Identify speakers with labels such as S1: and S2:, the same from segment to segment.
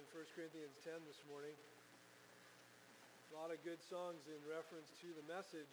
S1: in 1 Corinthians 10 this morning. A lot of good songs in reference to the message.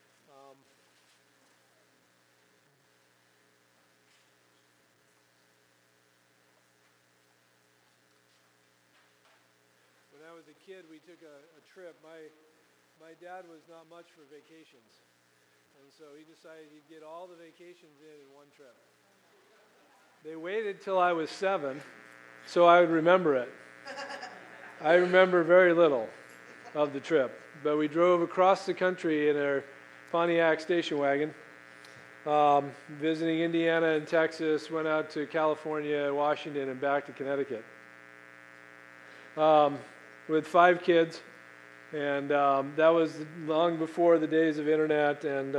S1: When I was a kid, we took a trip. My dad was not much for vacations. And so he decided he'd get all the vacations in one trip. They waited till I was 7, so I would remember it. I remember very little of the trip. But we drove across the country in our Pontiac station wagon, visiting Indiana and Texas, went out to California, Washington, and back to Connecticut. With 5 kids, and that was long before the days of internet and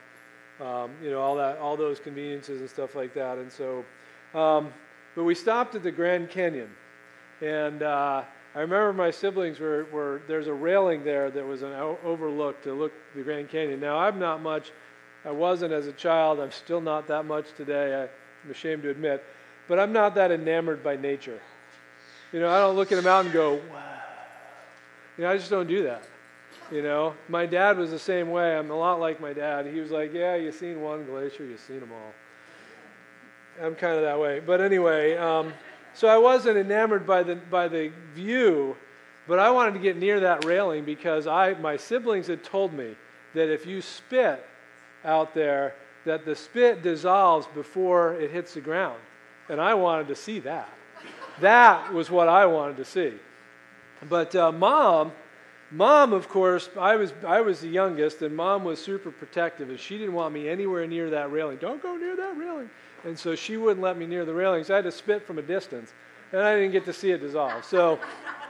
S1: all those conveniences and stuff like that. And so, but we stopped at the Grand Canyon, and I remember my siblings were there's a railing there that was an overlook to look at the Grand Canyon. Now I wasn't as a child. I'm still not that much today. I'm ashamed to admit, but I'm not that enamored by nature. I don't look at a mountain and go, wow. I just don't do that. My dad was the same way. I'm a lot like my dad. He was like, yeah, you've seen one glacier, you've seen them all. I'm kind of that way. But anyway, so I wasn't enamored by the view, but I wanted to get near that railing because my siblings had told me that if you spit out there, that the spit dissolves before it hits the ground. And I wanted to see that. That was what I wanted to see. But Mom, of course, I was the youngest, and Mom was super protective, and she didn't want me anywhere near that railing. Don't go near that railing. And so she wouldn't let me near the railing, so I had to spit from a distance, and I didn't get to see it dissolve. So,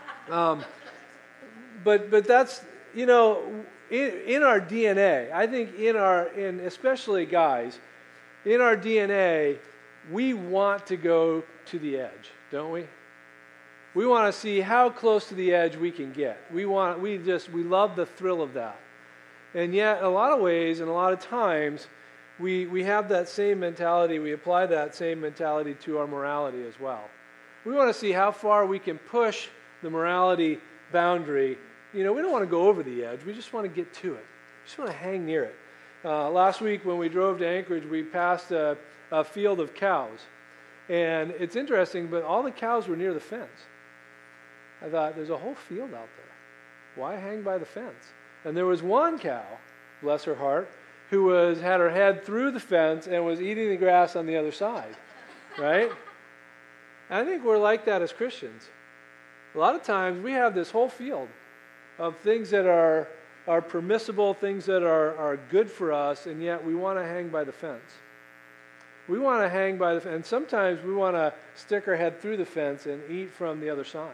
S1: but that's, in our DNA, I think in especially guys, in our DNA, we want to go to the edge, don't we? We want to see how close to the edge we can get. We love the thrill of that. And yet, a lot of ways and a lot of times, we have that same mentality, we apply that same mentality to our morality as well. We want to see how far we can push the morality boundary. We don't want to go over the edge, we just want to get to it. We just want to hang near it. Last week when we drove to Anchorage, we passed a field of cows. And it's interesting, but all the cows were near the fence. I thought, there's a whole field out there. Why hang by the fence? And there was one cow, bless her heart, who had her head through the fence and was eating the grass on the other side, right? And I think we're like that as Christians. A lot of times we have this whole field of things that are permissible, things that are good for us, and yet we want to hang by the fence. We want to hang by the fence, and sometimes we want to stick our head through the fence and eat from the other side.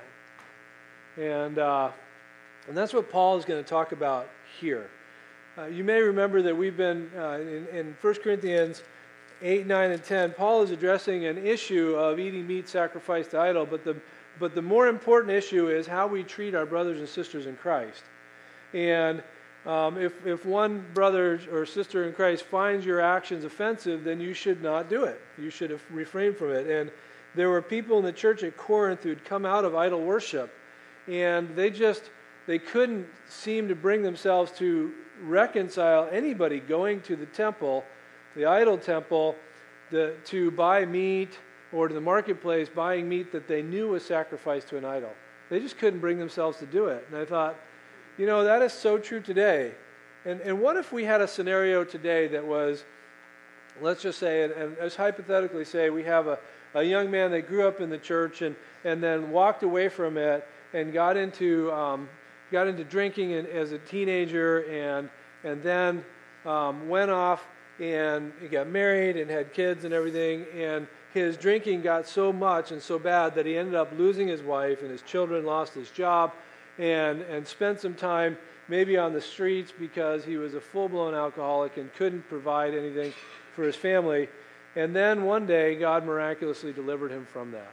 S1: And that's what Paul is going to talk about here. You may remember that we've been in 1 Corinthians 8, 9, and 10, Paul is addressing an issue of eating meat sacrificed to idol, but the more important issue is how we treat our brothers and sisters in Christ. And if one brother or sister in Christ finds your actions offensive, then you should not do it. You should refrain from it. And there were people in the church at Corinth who'd come out of idol worship, and they couldn't seem to bring themselves to reconcile anybody going to the temple, the idol temple, to buy meat, or to the marketplace buying meat that they knew was sacrificed to an idol. They just couldn't bring themselves to do it. And I thought, that is so true today. And what if we had a scenario today that was, let's just say, and let's hypothetically say we have a young man that grew up in the church and then walked away from it and got into drinking as a teenager and then went off and he got married and had kids and everything, and his drinking got so much and so bad that he ended up losing his wife, and his children lost his job, and spent some time maybe on the streets because he was a full-blown alcoholic and couldn't provide anything for his family. And then one day God miraculously delivered him from that.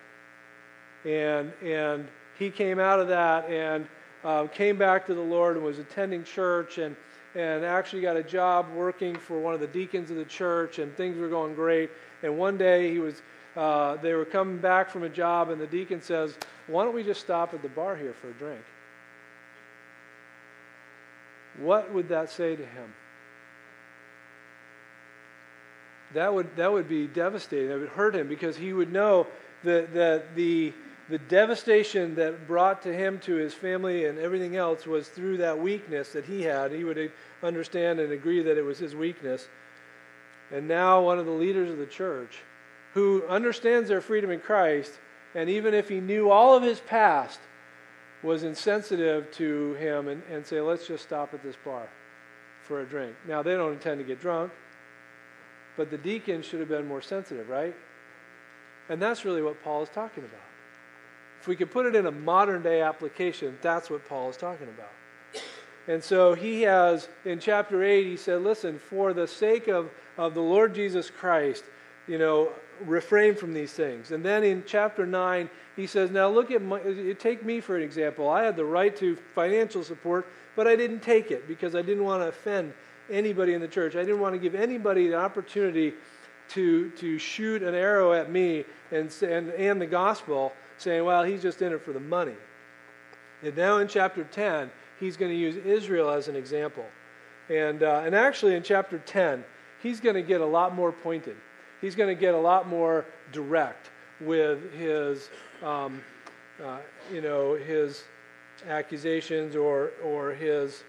S1: And he came out of that and came back to the Lord and was attending church and actually got a job working for one of the deacons of the church, and things were going great. And one day he was they were coming back from a job, and the deacon says, "Why don't we just stop at the bar here for a drink?" What would that say to him? That would be devastating. That would hurt him, because he would know that the devastation that brought to him, to his family, and everything else was through that weakness that he had. He would understand and agree that it was his weakness. And now one of the leaders of the church, who understands their freedom in Christ, and even if he knew all of his past, was insensitive to him and say, "Let's just stop at this bar for a drink." Now, they don't intend to get drunk, but the deacon should have been more sensitive, right? And that's really what Paul is talking about. If we could put it in a modern day application, that's what Paul is talking about. And so he has, in chapter 8, he said, listen, for the sake of the Lord Jesus Christ, refrain from these things. And then in chapter 9, he says, now look at take me for an example. I had the right to financial support, but I didn't take it because I didn't want to offend anybody in the church. I didn't want to give anybody the opportunity to shoot an arrow at me and the gospel, saying, well, he's just in it for the money. And now in chapter 10, he's going to use Israel as an example. And actually in chapter 10, he's going to get a lot more pointed. He's going to get a lot more direct with his, his accusations or his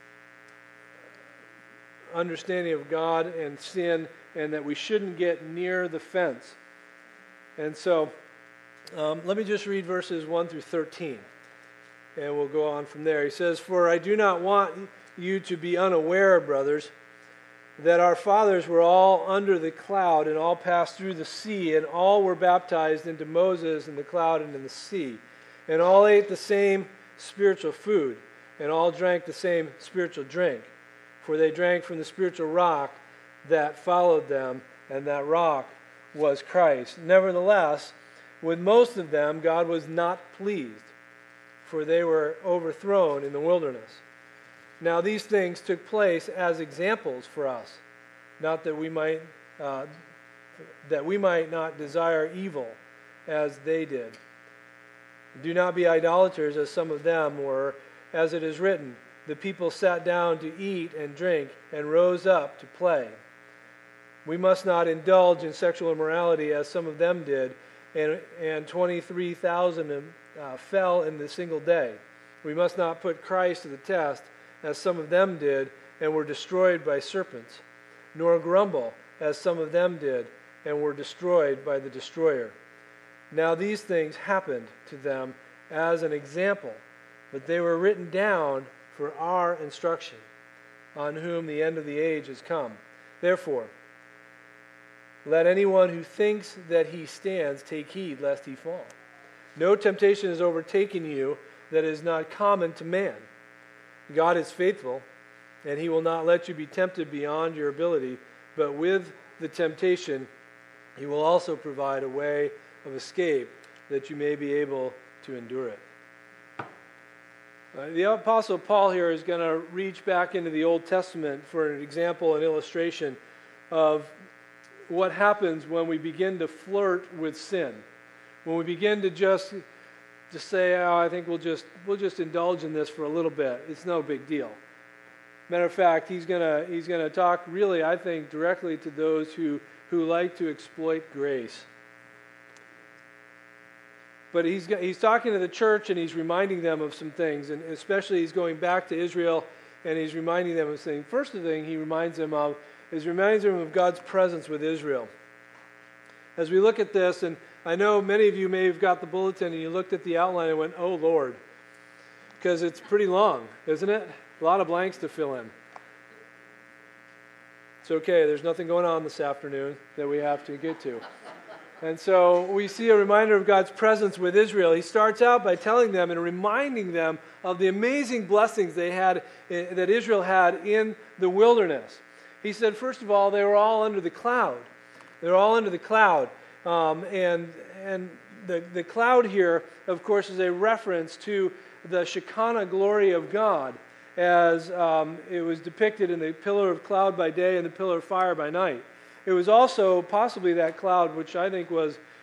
S1: understanding of God and sin, and that we shouldn't get near the fence. And so, let me just read verses 1 through 13, and we'll go on from there. He says, "For I do not want you to be unaware, brothers, that our fathers were all under the cloud and all passed through the sea, and all were baptized into Moses in the cloud and in the sea, and all ate the same spiritual food, and all drank the same spiritual drink, for they drank from the spiritual rock that followed them, and that rock was Christ. Nevertheless, with most of them God was not pleased, for they were overthrown in the wilderness. Now these things took place as examples for us, not that we might not desire evil as they did. Do not be idolaters as some of them were, as it is written, the people sat down to eat and drink and rose up to play. We must not indulge in sexual immorality as some of them did, and 23,000 fell in the single day. We must not put Christ to the test as some of them did and were destroyed by serpents, nor grumble as some of them did and were destroyed by the destroyer. Now these things happened to them as an example, but they were written down for our instruction, on whom the end of the age has come. Therefore, let anyone who thinks that he stands take heed lest he fall. No temptation has overtaken you that is not common to man. God is faithful, and he will not let you be tempted beyond your ability, but with the temptation he will also provide a way of escape that you may be able to endure it. The Apostle Paul here is going to reach back into the Old Testament for an example, an illustration of what happens when we begin to flirt with sin. When we begin to just say, oh, I think we'll just indulge in this for a little bit. It's no big deal. Matter of fact, he's gonna talk really, I think, directly to those who like to exploit grace. But he's talking to the church, and he's reminding them of some things, and especially he's going back to Israel, and he's reminding them of things. First thing he reminds them of God's presence with Israel. As we look at this, and I know many of you may have got the bulletin and you looked at the outline and went, oh Lord, because it's pretty long, isn't it? A lot of blanks to fill in. It's okay, there's nothing going on this afternoon that we have to get to. And so we see a reminder of God's presence with Israel. He starts out by telling them and reminding them of the amazing blessings that Israel had in the wilderness. He said, first of all, they were all under the cloud. They were all under the cloud. And the cloud here, of course, is a reference to the Shekinah glory of God, as it was depicted in the pillar of cloud by day and the pillar of fire by night. It was also possibly that cloud, which I think was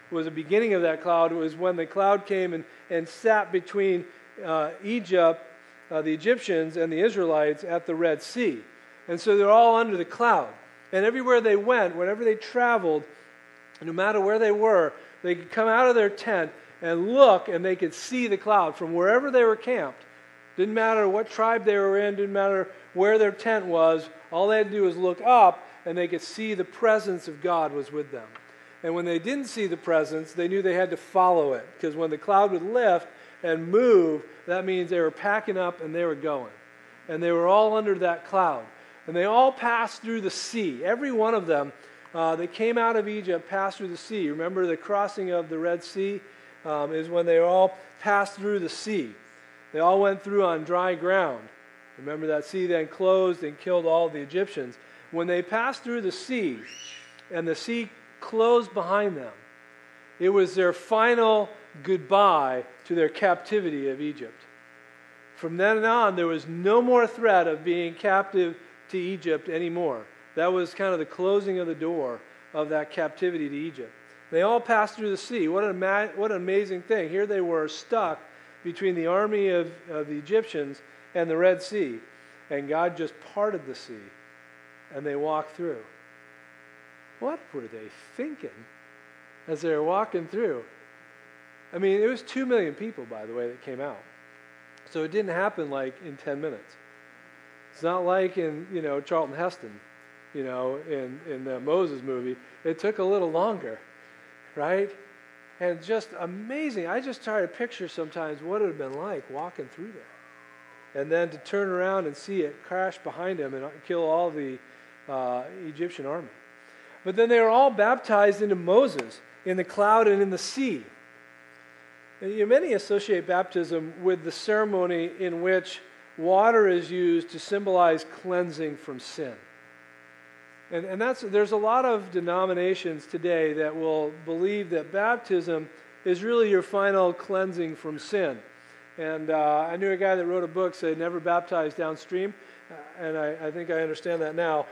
S1: was the beginning of that cloud. It was when the cloud came and sat between Egypt, the Egyptians, and the Israelites at the Red Sea. And so they're all under the cloud. And everywhere they went, whenever they traveled, no matter where they were, they could come out of their tent and look, and they could see the cloud from wherever they were camped. Didn't matter what tribe they were in, didn't matter where their tent was. All they had to do was look up, and they could see the presence of God was with them. And when they didn't see the presence, they knew they had to follow it, because when the cloud would lift and move, that means they were packing up and they were going. And they were all under that cloud. And they all passed through the sea. Every one of them that came out of Egypt passed through the sea. Remember the crossing of the Red Sea is when they all passed through the sea. They all went through on dry ground. Remember that sea then closed and killed all the Egyptians. When they passed through the sea and the sea closed behind them, it was their final goodbye to their captivity of Egypt. From then on, there was no more threat of being captive to Egypt anymore. That was kind of the closing of the door of that captivity to Egypt. They all passed through the sea. What an amazing thing. Here they were stuck between the army of the Egyptians and the Red Sea. And God just parted the sea. And they walked through. What were they thinking as they were walking through? I mean, it was 2 million people, by the way, that came out. So it didn't happen like in 10 minutes. It's not like in, Charlton Heston, in the Moses movie. It took a little longer, right? And just amazing. I just try to picture sometimes what it would have been like walking through there. And then to turn around and see it crash behind him and kill all the Egyptian army. But then they were all baptized into Moses in the cloud and in the sea. And many associate baptism with the ceremony in which water is used to symbolize cleansing from sin. And there's a lot of denominations today that will believe that baptism is really your final cleansing from sin. And I knew a guy that wrote a book said never baptize downstream, and I think I understand that now.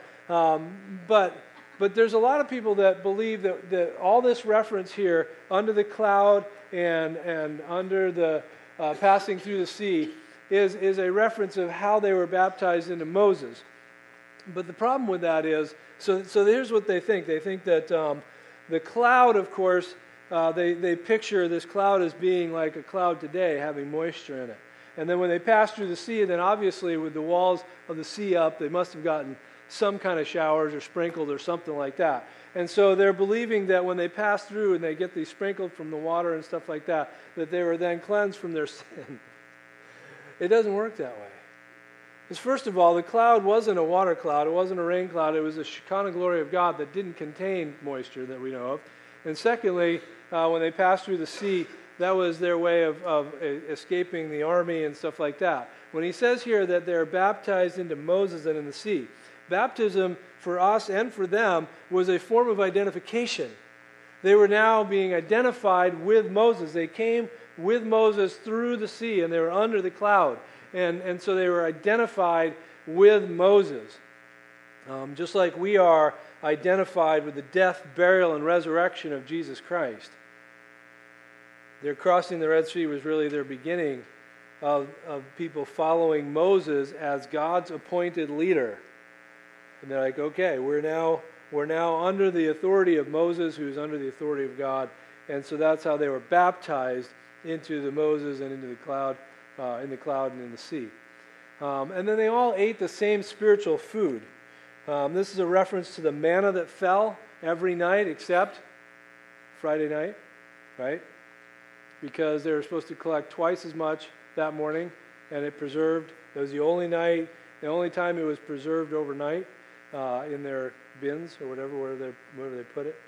S1: But there's a lot of people that believe that all this reference here, under the cloud and under the passing through the sea, is a reference of how they were baptized into Moses. But the problem with that is, so here's what they think. They think that the cloud, of course, they picture this cloud as being like a cloud today, having moisture in it. And then when they pass through the sea, then obviously with the walls of the sea up, they must have gotten some kind of showers or sprinkled or something like that. And so they're believing that when they pass through and they get these sprinkled from the water and stuff like that, that they were then cleansed from their sin. It doesn't work that way. Because first of all, the cloud wasn't a water cloud. It wasn't a rain cloud. It was a Shekinah glory of God that didn't contain moisture that we know of. And secondly, when they passed through the sea, that was their way of escaping the army and stuff like that. When he says here that they're baptized into Moses and in the sea, baptism for us and for them was a form of identification. They were now being identified with Moses. They came with Moses through the sea, and they were under the cloud. And so they were identified with Moses. Just like we are identified with the death, burial, and resurrection of Jesus Christ. Their crossing the Red Sea was really their beginning of people following Moses as God's appointed leader. And they're like, okay, we're now under the authority of Moses, who's under the authority of God. And so that's how they were baptized into the Moses and into the cloud, in the cloud and in the sea. And then they all ate the same spiritual food. This is a reference to the manna that fell every night except Friday night, right? Because they were supposed to collect twice as much that morning, and it preserved. It was the only time it was preserved overnight in their bins or wherever they put it.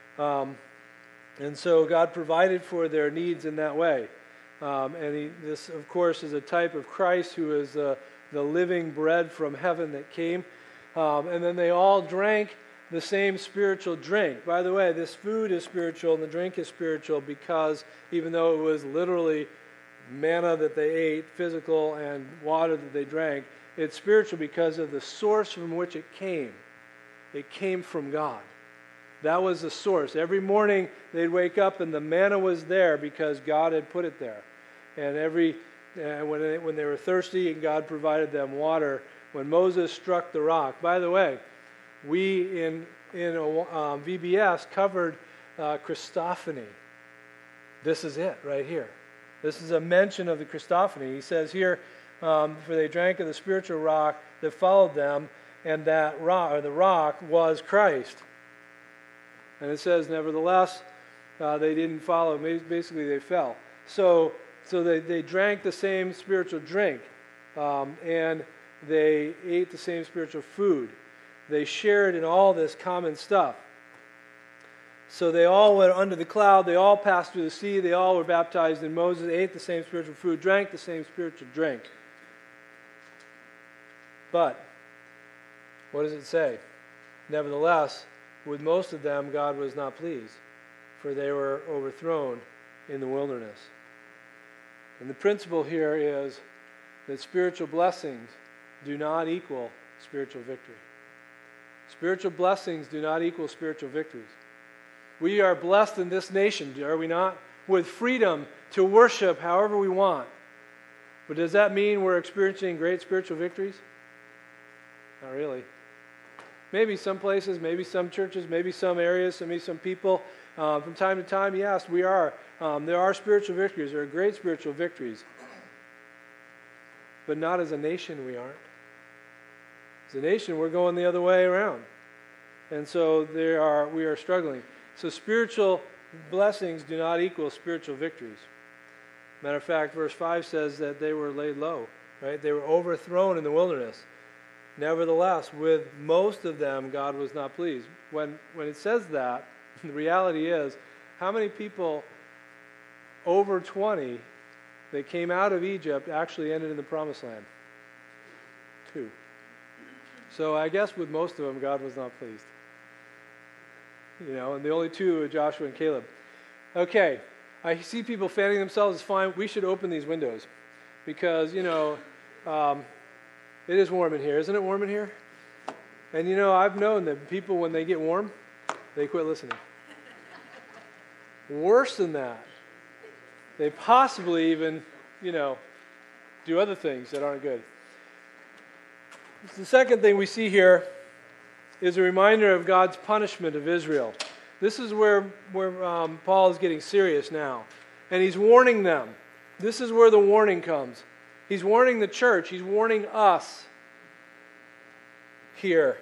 S1: And so God provided for their needs in that way. This, of course, is a type of Christ who is the living bread from heaven that came. And then they all drank the same spiritual drink. By the way, this food is spiritual and the drink is spiritual because even though it was literally manna that they ate, physical, and water that they drank, it's spiritual because of the source from which it came. It came from God. That was the source. Every morning they'd wake up and the manna was there because God had put it there. And when they were thirsty, and God provided them water. When Moses struck the rock. By the way, we in VBS covered Christophany. This is it right here. This is a mention of the Christophany. He says here, for they drank of the spiritual rock that followed them, and that rock, or the rock, was Christ. And it says, nevertheless, they didn't follow. Basically, they fell. So they drank the same spiritual drink, and they ate the same spiritual food. They shared in all this common stuff. So they all went under the cloud. They all passed through the sea. They all were baptized in Moses, ate the same spiritual food, drank the same spiritual drink. But what does it say? Nevertheless, with most of them, God was not pleased, for they were overthrown in the wilderness. And the principle here is that spiritual blessings do not equal spiritual victory. Spiritual blessings do not equal spiritual victories. We are blessed in this nation, are we not? With freedom to worship however we want. But does that mean we're experiencing great spiritual victories? Not really. Maybe some places, maybe some churches, maybe some areas, maybe some people. From time to time, yes, we are. There are spiritual victories. There are great spiritual victories. But not as a nation we aren't. As a nation, we're going the other way around. And so we are struggling. So spiritual blessings do not equal spiritual victories. Matter of fact, verse 5 says that they were laid low, right? They were overthrown in the wilderness. Nevertheless, with most of them, God was not pleased. When it says that, the reality is, how many people over 20 that came out of Egypt actually ended in the Promised Land? 2. So I guess with most of them, God was not pleased. And the only 2 are Joshua and Caleb. Okay, I see people fanning themselves. It's fine. We should open these windows because, it is warm in here. Isn't it warm in here? And, I've known that people, when they get warm, they quit listening. Worse than that, they possibly even, do other things that aren't good. The second thing we see here is a reminder of God's punishment of Israel. This is where Paul is getting serious now. And he's warning them. This is where the warning comes. He's warning the church. He's warning us here.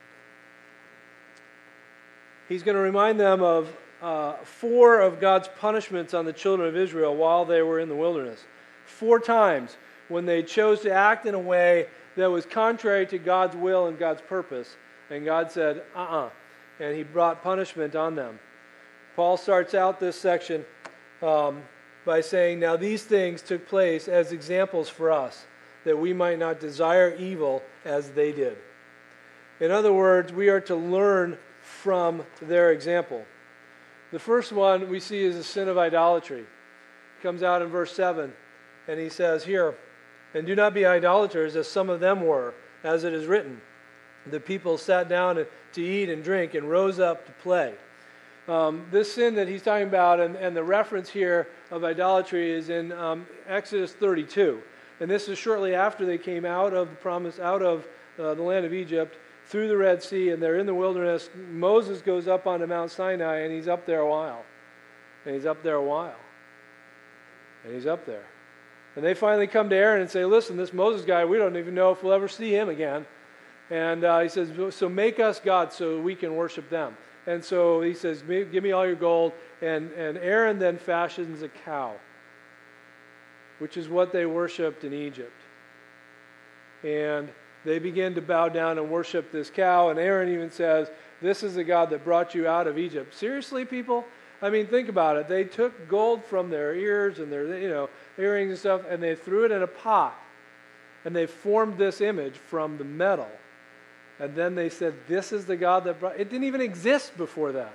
S1: He's going to remind them of 4 of God's punishments on the children of Israel while they were in the wilderness. 4 times when they chose to act in a way that was contrary to God's will and God's purpose. And God said, and he brought punishment on them. Paul starts out this section by saying, now these things took place as examples for us, that we might not desire evil as they did. In other words, we are to learn from their example. The first one we see is the sin of idolatry. It comes out in verse 7, and he says here, and do not be idolaters as some of them were, as it is written. The people sat down to eat and drink and rose up to play. This sin that he's talking about and the reference here of idolatry is in Exodus 32. And this is shortly after they came out of the land of Egypt, through the Red Sea, and they're in the wilderness. Moses goes up onto Mount Sinai, and he's up there a while. And he's up there a while. And he's up there. And they finally come to Aaron and say, listen, this Moses guy, we don't even know if we'll ever see him again. And he says, so make us gods so we can worship them. And so he says, give me all your gold. And Aaron then fashions a cow, which is what they worshipped in Egypt. And they begin to bow down and worship this cow. And Aaron even says, this is the God that brought you out of Egypt. Seriously, people? I mean, think about it. They took gold from their ears and their earrings and stuff, and they threw it in a pot. And they formed this image from the metal. And then they said, this is the God that brought... It didn't even exist before that.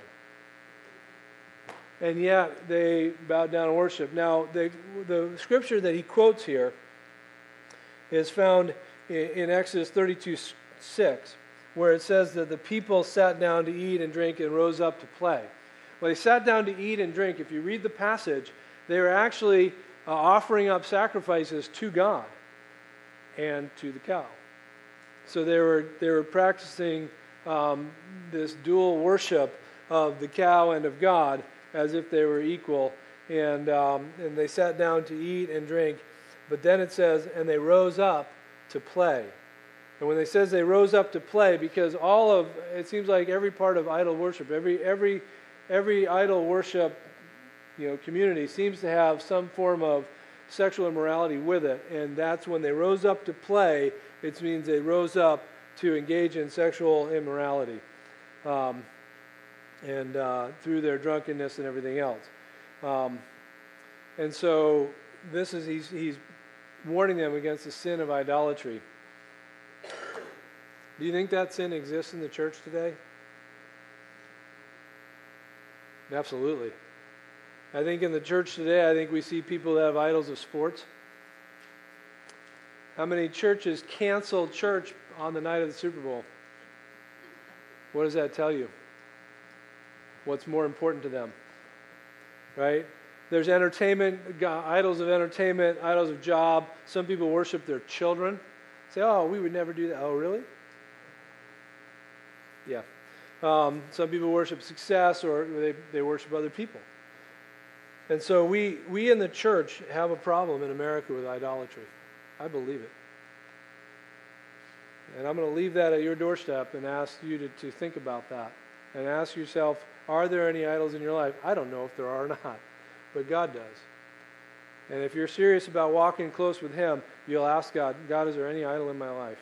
S1: And yet they bowed down and worshiped. Now, the scripture that he quotes here is found in Exodus 32:6. where it says that the people sat down to eat and drink and rose up to play. Well, they sat down to eat and drink. If you read the passage, they were actually offering up sacrifices to God and to the cow. So they were practicing this dual worship of the cow and of God as if they were equal. And they sat down to eat and drink. But then it says, and they rose up to play. And when it says they rose up to play, because it seems like every part of idol worship, every idol worship, community seems to have some form of sexual immorality with it. And that's when they rose up to play, it means they rose up to engage in sexual immorality. And through their drunkenness and everything else. And so he's warning them against the sin of idolatry. Do you think that sin exists in the church today? Absolutely. I think in the church today, we see people that have idols of sports. How many churches canceled church on the night of the Super Bowl? What does that tell you? What's more important to them? Right? There's entertainment, idols of entertainment, idols of job. Some people worship their children. Say, oh, we would never do that. Oh, really? Yeah. Some people worship success, or they worship other people. And so we in the church have a problem in America with idolatry. I believe it. And I'm going to leave that at your doorstep and ask you to think about that. And ask yourself, are there any idols in your life? I don't know if there are or not, but God does. And if you're serious about walking close with Him, you'll ask God, is there any idol in my life?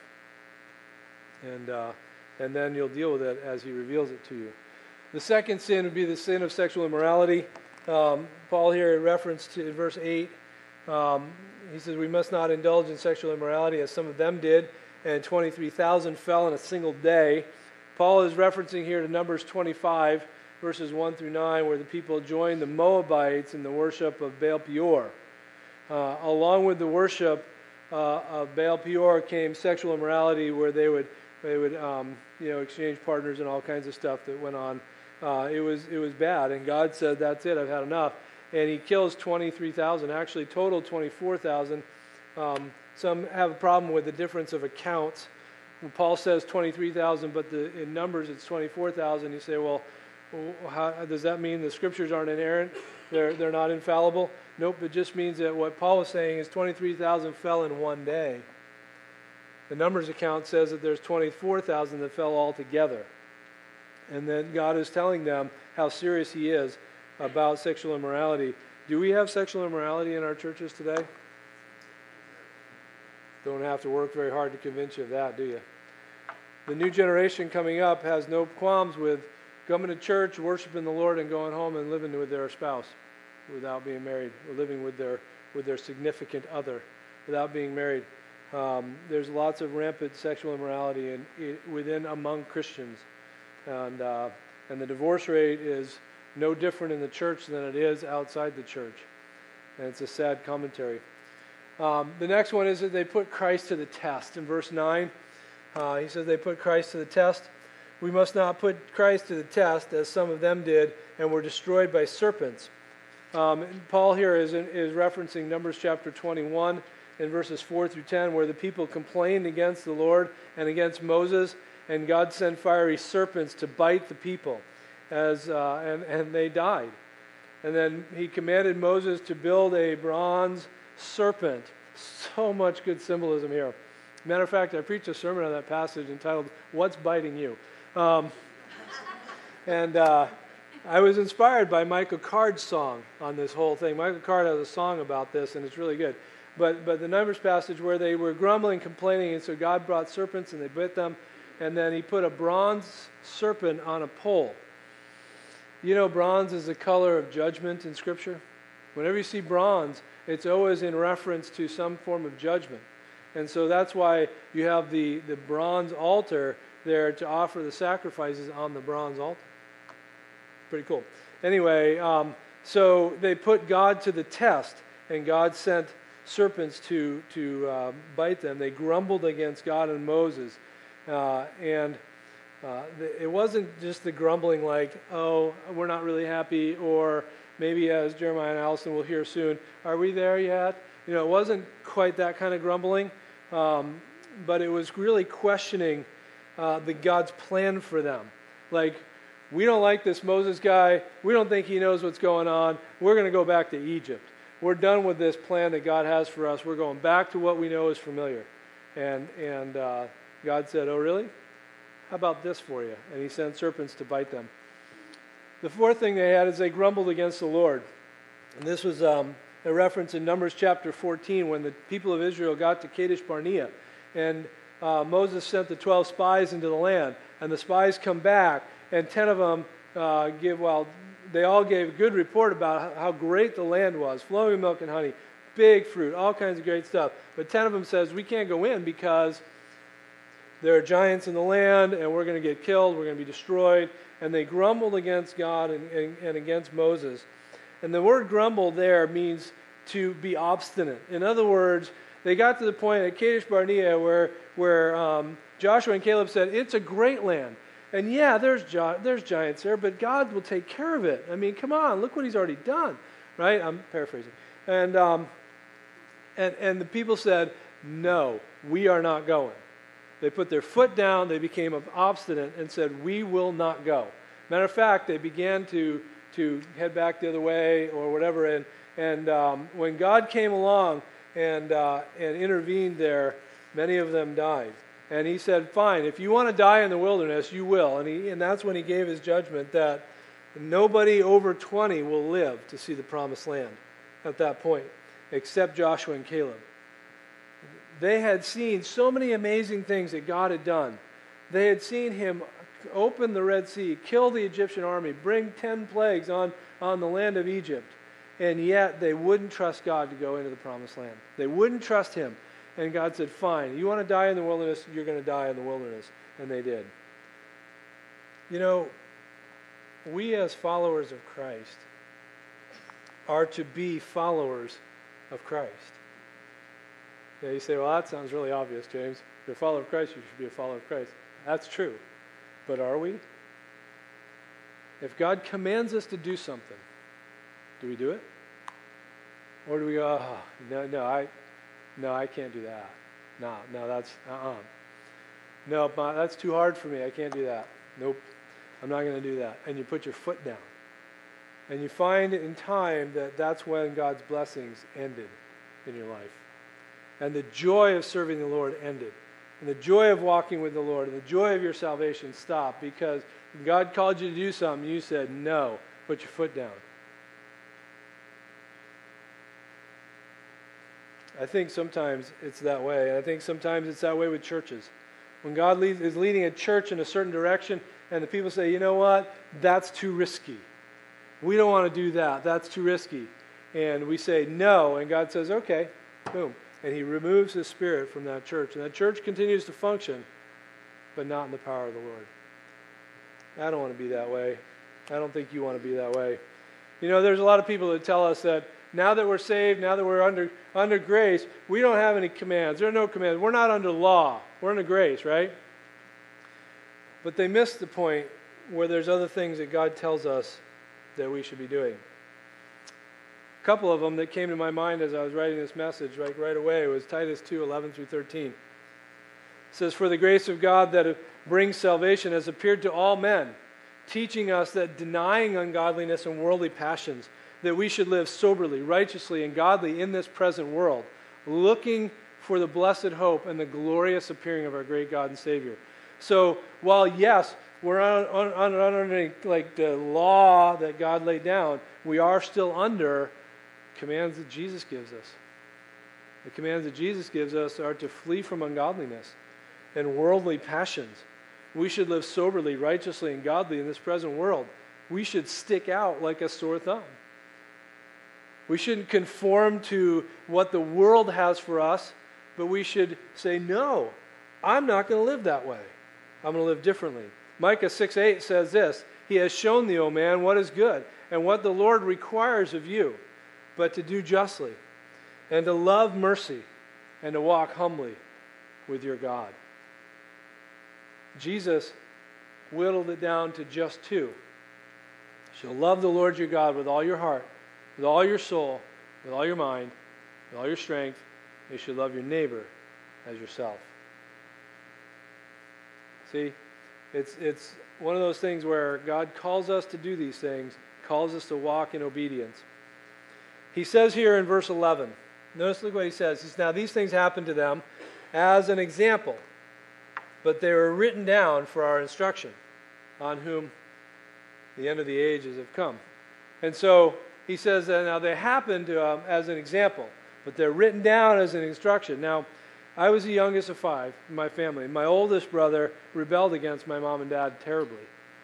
S1: And then you'll deal with it as He reveals it to you. The second sin would be the sin of sexual immorality. Paul here in reference to verse 8, he says, we must not indulge in sexual immorality as some of them did, and 23,000 fell in a single day. Paul is referencing here to Numbers 25, verses 1 through 9, where the people joined the Moabites in the worship of Baal Peor. Along with the worship of Baal Peor came sexual immorality, where they would exchange partners and all kinds of stuff that went on. It was bad, and God said, that's it, I've had enough. And He kills 23,000, actually total 24,000. Some have a problem with the difference of accounts. When Paul says 23,000, but in Numbers it's 24,000. You say, well, how does that mean the Scriptures aren't inerrant? They're not infallible? Nope, it just means that what Paul is saying is 23,000 fell in one day. The Numbers account says that there's 24,000 that fell altogether. And then God is telling them how serious He is about sexual immorality. Do we have sexual immorality in our churches today? Don't have to work very hard to convince you of that, do you? The new generation coming up has no qualms with coming to church, worshiping the Lord, and going home and living with their spouse without being married, or living with their significant other without being married. There's lots of rampant sexual immorality among Christians, and the divorce rate is no different in the church than it is outside the church, and it's a sad commentary. The next one is that they put Christ to the test. In verse 9, he says they put Christ to the test. We must not put Christ to the test, as some of them did, and were destroyed by serpents. Paul here is referencing Numbers chapter 21 in verses 4 through 10, where the people complained against the Lord and against Moses, and God sent fiery serpents to bite the people, and they died. And then He commanded Moses to build a bronze serpent. So much good symbolism here. Matter of fact, I preached a sermon on that passage entitled, What's Biting You? And I was inspired by Michael Card's song on this whole thing. Michael Card has a song about this, and it's really good. But the Numbers passage where they were grumbling, complaining, and so God brought serpents and they bit them, and then He put a bronze serpent on a pole. You know, bronze is the color of judgment in Scripture. Whenever you see bronze, it's always in reference to some form of judgment. And so that's why you have the bronze altar there to offer the sacrifices on the bronze altar. Pretty cool. Anyway, so they put God to the test, and God sent serpents to bite them. They grumbled against God and Moses. And It wasn't just the grumbling like, oh, we're not really happy, or maybe as Jeremiah and Allison will hear soon, are we there yet? It wasn't quite that kind of grumbling, but it was really questioning God's plan for them. Like, we don't like this Moses guy. We don't think he knows what's going on. We're going to go back to Egypt. We're done with this plan that God has for us. We're going back to what we know is familiar. And God said, oh, really? How about this for you? And he sent serpents to bite them. The fourth thing they had is they grumbled against the Lord. And this was a reference in Numbers chapter 14 when the people of Israel got to Kadesh Barnea. And Moses sent the 12 spies into the land. And the spies come back, and 10 of them they all gave a good report about how great the land was, flowing with milk and honey, big fruit, all kinds of great stuff. But 10 of them says, we can't go in because there are giants in the land, and we're going to get killed, we're going to be destroyed. And they grumbled against God and against Moses. And the word grumble there means to be obstinate. In other words, they got to the point at Kadesh Barnea where Joshua and Caleb said, it's a great land. And yeah, there's giants there, but God will take care of it. I mean, come on, look what he's already done. Right? I'm paraphrasing. And the people said, no, we are not going. They put their foot down, they became obstinate and said, we will not go. Matter of fact, they began to head back the other way or whatever. And when God came along and intervened there, many of them died. And he said, fine, if you want to die in the wilderness, you will. And that's when he gave his judgment that nobody over 20 will live to see the promised land at that point, except Joshua and Caleb. They had seen so many amazing things that God had done. They had seen him open the Red Sea, kill the Egyptian army, bring 10 plagues on the land of Egypt. And yet they wouldn't trust God to go into the promised land. They wouldn't trust him. And God said, fine, you want to die in the wilderness, you're going to die in the wilderness. And they did. We as followers of Christ are to be followers of Christ. You say, well, that sounds really obvious, James. If you're a follower of Christ, you should be a follower of Christ. That's true. But are we? If God commands us to do something, do we do it? Or do we go, oh, no, I can't do that. No, that's, No, that's too hard for me. I can't do that. Nope, I'm not going to do that. And you put your foot down. And you find in time that that's when God's blessings ended in your life. And the joy of serving the Lord ended. And the joy of walking with the Lord and the joy of your salvation stopped because God called you to do something. You said, no, put your foot down. I think sometimes it's that way. And I think sometimes it's that way with churches. When God is leading a church in a certain direction and the people say, you know what, that's too risky. We don't want to do that. That's too risky. And we say no, and God says, okay, boom. And he removes his spirit from that church. And that church continues to function, but not in the power of the Lord. I don't want to be that way. I don't think you want to be that way. There's a lot of people that tell us that now that we're saved, now that we're under grace, we don't have any commands. There are no commands. We're not under law. We're under grace, right? But they miss the point where there's other things that God tells us that we should be doing. A couple of them that came to my mind as I was writing this message right away was Titus 2:11-13. It says, for the grace of God that brings salvation has appeared to all men, teaching us that denying ungodliness and worldly passions, that we should live soberly, righteously, and godly in this present world, looking for the blessed hope and the glorious appearing of our great God and Savior. So while, yes, we're under the law that God laid down, we are still under commands that Jesus gives us. The commands that Jesus gives us are to flee from ungodliness and worldly passions. We should live soberly, righteously, and godly in this present world. We should stick out like a sore thumb. We shouldn't conform to what the world has for us, but we should say, no, I'm not going to live that way. I'm going to live differently. Micah 6:8 says this, he has shown thee, O man, what is good, and what the Lord requires of you, but to do justly, and to love mercy, and to walk humbly with your God. Jesus whittled it down to just two. You shall love the Lord your God with all your heart, with all your soul, with all your mind, with all your strength. You should love your neighbor as yourself. See, it's one of those things where God calls us to do these things, calls us to walk in obedience. He says here in verse 11, look what he says. He says, now these things happened to them as an example, but they were written down for our instruction, on whom the end of the ages have come. And so he says that now they happened as an example, but they're written down as an instruction. Now, I was the youngest of five in my family. My oldest brother rebelled against my mom and dad terribly.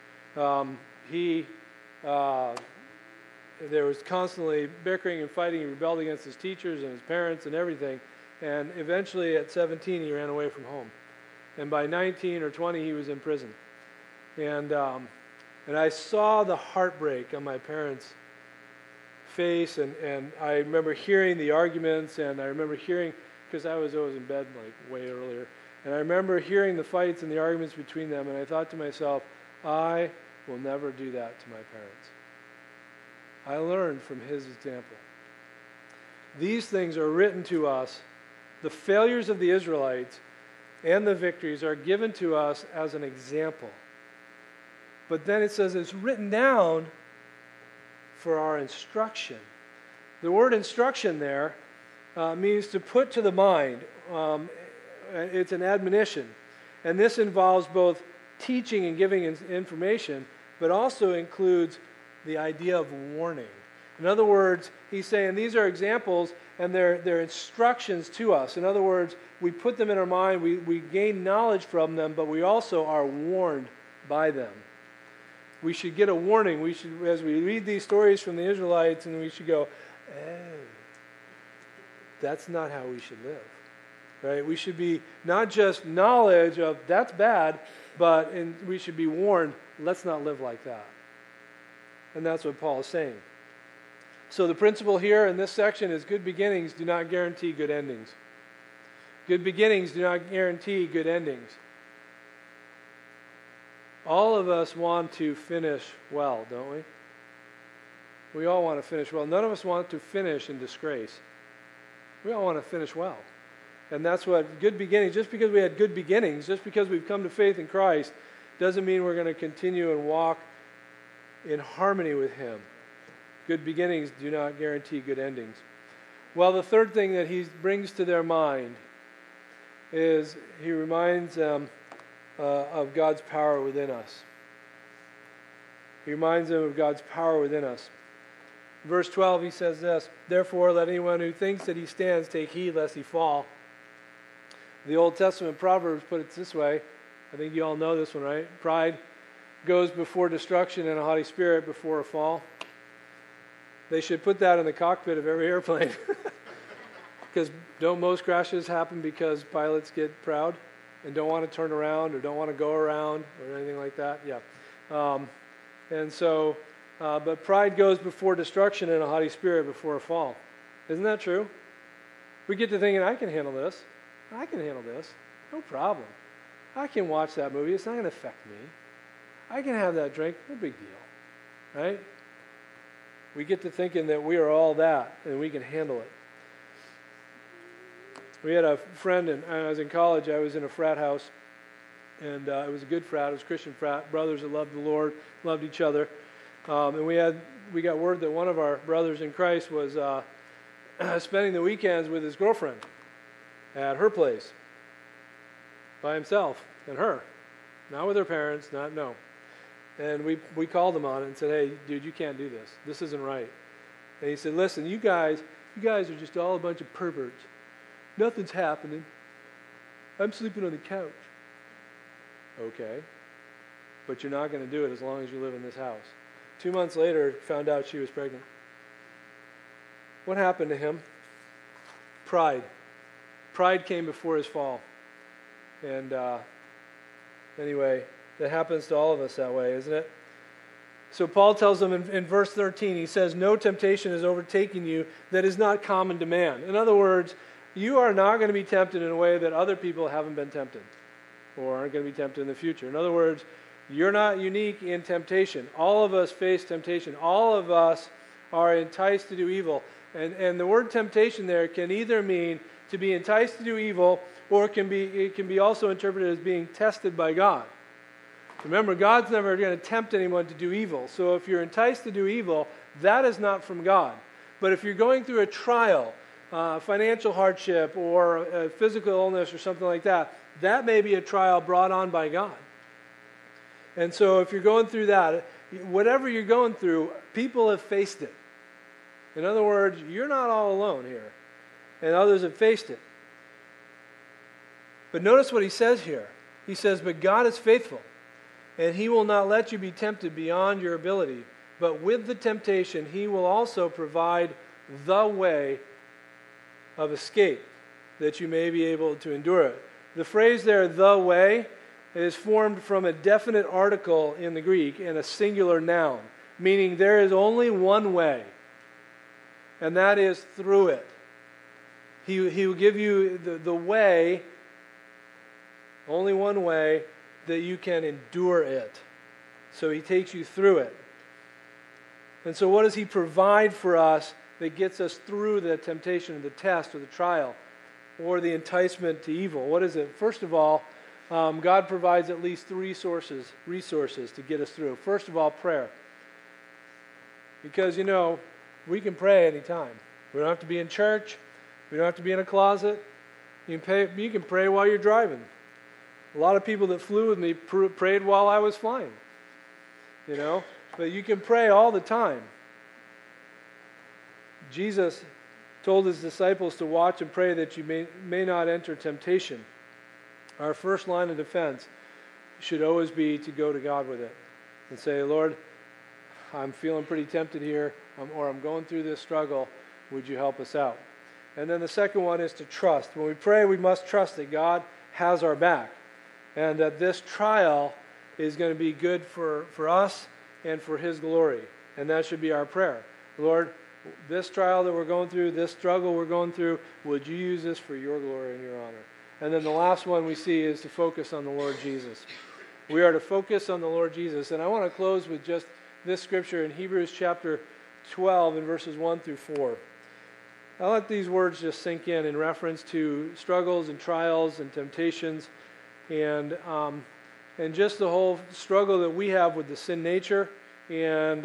S1: There was constantly bickering and fighting. He rebelled against his teachers and his parents and everything. And eventually at 17, he ran away from home. And by 19 or 20, he was in prison. And I saw the heartbreak on my parents' face. And I remember hearing the arguments. And I remember hearing, because I was always in bed like way earlier. And I remember hearing the fights and the arguments between them. And I thought to myself, I will never do that to my parents. I learned from his example. These things are written to us. The failures of the Israelites and the victories are given to us as an example. But then it says it's written down for our instruction. The word instruction there means to put to the mind. It's an admonition. And this involves both teaching and giving information, but also includes the idea of warning. In other words, he's saying these are examples and they're instructions to us. In other words, we put them in our mind, we gain knowledge from them, but we also are warned by them. We should get a warning. We should, as we read these stories from the Israelites, and we should go, oh, that's not how we should live. Right? We should be not just knowledge of that's bad, but we should be warned, let's not live like that. And that's what Paul is saying. So the principle here in this section is good beginnings do not guarantee good endings. Good beginnings do not guarantee good endings. All of us want to finish well, don't we? We all want to finish well. None of us want to finish in disgrace. We all want to finish well. And that's what good beginnings, just because we had good beginnings, just because we've come to faith in Christ, doesn't mean we're going to continue and walk in harmony with Him. Good beginnings do not guarantee good endings. Well, the third thing that he brings to their mind is he reminds them of God's power within us. He reminds them of God's power within us. Verse 12, he says this, therefore let anyone who thinks that he stands take heed lest he fall. The Old Testament Proverbs put it this way. I think you all know this one, right? Pride goes before destruction and a haughty spirit before a fall. They should put that in the cockpit of every airplane. Because don't most crashes happen because pilots get proud and don't want to turn around or don't want to go around or anything like that? Yeah. But pride goes before destruction and a haughty spirit before a fall. Isn't that true? We get to thinking, I can handle this. I can handle this. No problem. I can watch that movie. It's not going to affect me. I can have that drink. No big deal. Right? We get to thinking that we are all that and we can handle it. We had a friend, and I was in college. I was in a frat house, and it was a good frat. It was a Christian frat. Brothers that loved the Lord, loved each other. And we got word that one of our brothers in Christ was spending the weekends with his girlfriend at her place by himself and her, not with her parents, no. And we called him on it and said, hey, dude, you can't do this. This isn't right. And he said, listen, you guys are just all a bunch of perverts. Nothing's happening. I'm sleeping on the couch. Okay. But you're not going to do it as long as you live in this house. 2 months later, found out she was pregnant. What happened to him? Pride. Pride came before his fall. And anyway, that happens to all of us that way, isn't it? So Paul tells them in verse 13, he says, no temptation is overtaking you that is not common to man. In other words, you are not going to be tempted in a way that other people haven't been tempted or aren't going to be tempted in the future. In other words, You're not unique in temptation. All of us face temptation. All of us are enticed to do evil. And the word temptation there can either mean to be enticed to do evil, or it can be also interpreted as being tested by God. Remember, God's never going to tempt anyone to do evil. So if you're enticed to do evil, that is not from God. But if you're going through a trial, financial hardship, or a physical illness or something like that, that may be a trial brought on by God. And so if you're going through that, whatever you're going through, people have faced it. In other words, you're not all alone here. And others have faced it. But notice what he says here. He says, but God is faithful, and he will not let you be tempted beyond your ability. But with the temptation, he will also provide the way of escape, that you may be able to endure it. The phrase there, the way, is formed from a definite article in the Greek and a singular noun, meaning there is only one way, and that is through it. He will give you the way, only one way, that you can endure it. So he takes you through it. And so what does he provide for us that gets us through the temptation, or the test, or the trial, or the enticement to evil? What is it? First of all, God provides at least three resources to get us through. First of all, prayer. Because, we can pray anytime. We don't have to be in church. We don't have to be in a closet. You can pray while you're driving. A lot of people that flew with me prayed while I was flying. But you can pray all the time. Jesus told his disciples to watch and pray that you may not enter temptation. Our first line of defense should always be to go to God with it and say, Lord, I'm feeling pretty tempted here, or I'm going through this struggle. Would you help us out? And then the second one is to trust. When we pray, we must trust that God has our back, and that this trial is going to be good for us and for his glory. And that should be our prayer. Lord, this trial that we're going through, this struggle we're going through, would you use this for your glory and your honor? And then the last one we see is to focus on the Lord Jesus. We are to focus on the Lord Jesus. And I want to close with just this scripture in Hebrews chapter 12 and verses 1 through 4. I'll let these words just sink in reference to struggles and trials and temptations, and just the whole struggle that we have with the sin nature, and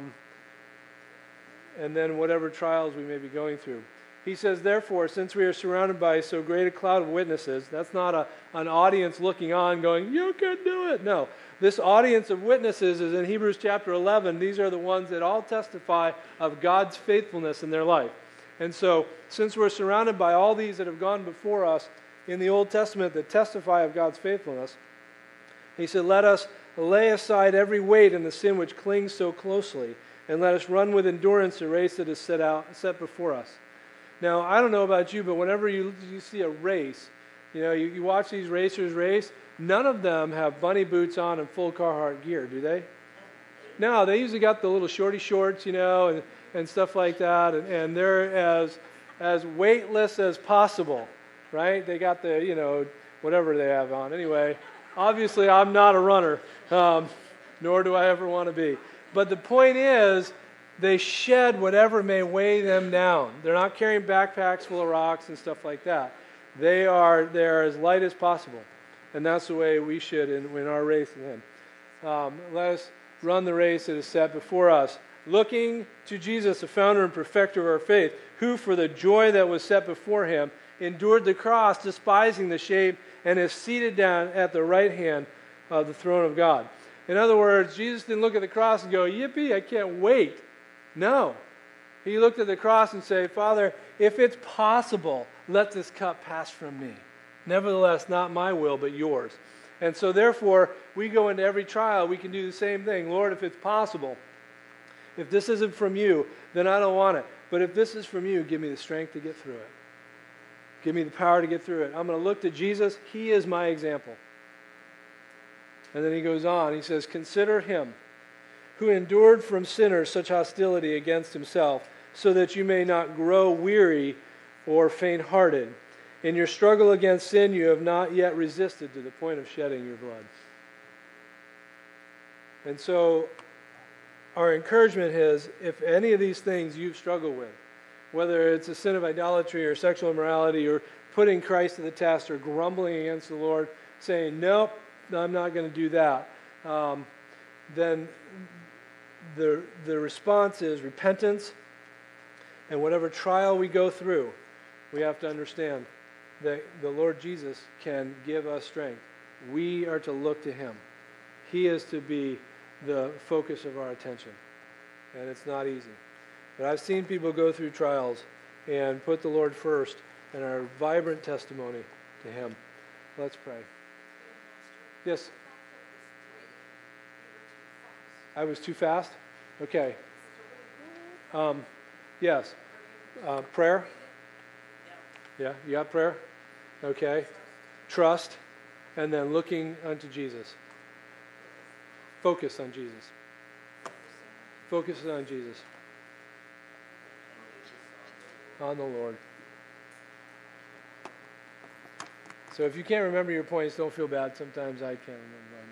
S1: then whatever trials we may be going through. He says, therefore, since we are surrounded by so great a cloud of witnesses, that's not an audience looking on going, you can do it. No, this audience of witnesses is in Hebrews chapter 11. These are the ones that all testify of God's faithfulness in their life. And so, since we're surrounded by all these that have gone before us in the Old Testament that testify of God's faithfulness, he said, let us lay aside every weight and the sin which clings so closely, and let us run with endurance the race that is set before us. Now, I don't know about you, but whenever you see a race, you watch these racers race, none of them have bunny boots on and full Carhartt gear, do they? No, they usually got the little shorty shorts, and stuff like that, and they're as weightless as possible, right? They got the, whatever they have on. Anyway, obviously I'm not a runner, nor do I ever want to be. But the point is, they shed whatever may weigh them down. They're not carrying backpacks full of rocks and stuff like that. They're as light as possible. And that's the way we should in our race. Let us run the race that is set before us, looking to Jesus, the founder and perfecter of our faith, who for the joy that was set before him endured the cross, despising the shame, and is seated down at the right hand of the throne of God. In other words, Jesus didn't look at the cross and go, yippee, I can't wait. No. He looked at the cross and said, Father, if it's possible, let this cup pass from me. Nevertheless, not my will, but yours. And so therefore, we go into every trial, we can do the same thing. Lord, if it's possible, if this isn't from you, then I don't want it. But if this is from you, give me the strength to get through it. Give me the power to get through it. I'm going to look to Jesus. He is my example. And then he goes on. He says, consider him who endured from sinners such hostility against himself, so that you may not grow weary or faint-hearted. In your struggle against sin, you have not yet resisted to the point of shedding your blood. And so our encouragement is, if any of these things you've struggled with, whether it's a sin of idolatry or sexual immorality or putting Christ to the test or grumbling against the Lord, saying, nope, I'm not going to do that, then the response is repentance. And whatever trial we go through, we have to understand that the Lord Jesus can give us strength. We are to look to him. He is to be the focus of our attention. And it's not easy. But I've seen people go through trials and put the Lord first and are a vibrant testimony to him. Let's pray. Yes? I was too fast? Okay. Yes. Prayer? Yeah, you got prayer? Okay. Trust. And then looking unto Jesus. Focus on Jesus. Focus on Jesus. On the Lord. So if you can't remember your points, don't feel bad. Sometimes I can't remember mine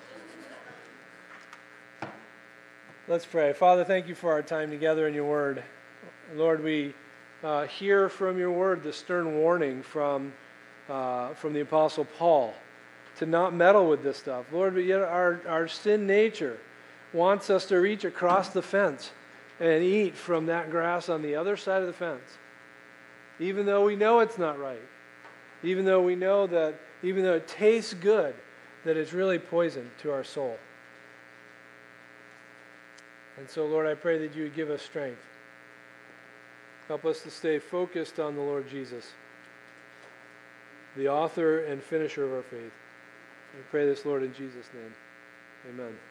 S1: either. Let's pray. Father, thank you for our time together in your word. Lord, we hear from your word the stern warning from the Apostle Paul to not meddle with this stuff. Lord, but yet our sin nature wants us to reach across the fence and eat from that grass on the other side of the fence. Even though we know it's not right. Even though we know that, even though it tastes good, that it's really poison to our soul. And so, Lord, I pray that you would give us strength. Help us to stay focused on the Lord Jesus, the author and finisher of our faith. I pray this, Lord, in Jesus' name. Amen.